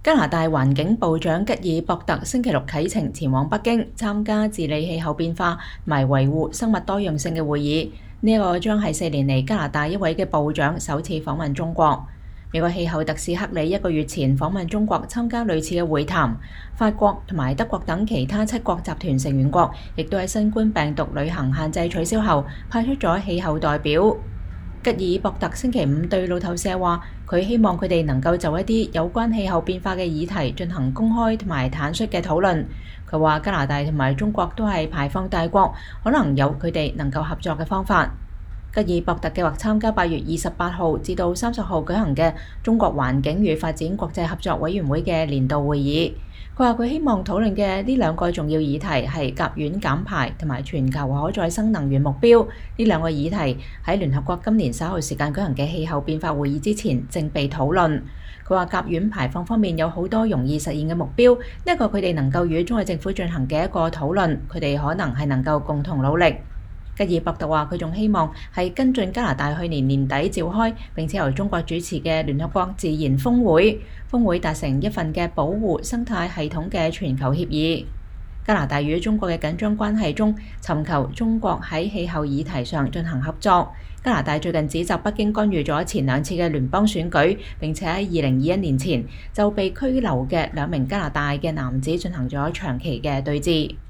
加拿大環境部長吉爾博特星期六啟程前往北京參加治理氣候變化同埋維護生物多樣性嘅會議。呢個將係4年嚟加拿大一位嘅部長首次訪問中國。美國氣候特使克里1個月前訪問中國參加類似嘅會談。法國同埋德國等其他7國集團成員國亦都喺新冠病毒旅行限制取消後派出咗氣候代表。吉爾博特星期5對路透社話，佢希望佢哋能夠就一啲有關氣候變化嘅議題進行公開同埋坦率嘅討論。佢話加拿大同埋中國都係排放大國，可能有佢哋能夠合作嘅方法。吉爾博特計劃參加8月28號至到30號舉行嘅中國環境與發展國際合作委員會嘅年度會議。佢話佢希望討論嘅呢2個重要議題係甲烷減排同埋全球可再生能源目標。呢2個議題喺聯合國今年稍後時間舉行嘅氣候變化會議之前正被討論。佢話甲烷排放方面有好多容易實現嘅目標，呢個佢哋能夠與中國政府進行嘅一個討論，佢哋可能係能夠共同努力。吉爾博特話佢仲希望係跟進加拿大去年年底召開並且由中國主持嘅聯合國自然峰會達成一份嘅保護生態系統嘅全球協議。加拿大與中國嘅緊張關係中尋求中國喺氣候議題上進行合作。加拿大最近指責北京干預咗前2次嘅聯邦選舉，並且喺2021年前就被拘留嘅2名加拿大嘅男子進行咗長期嘅對峙。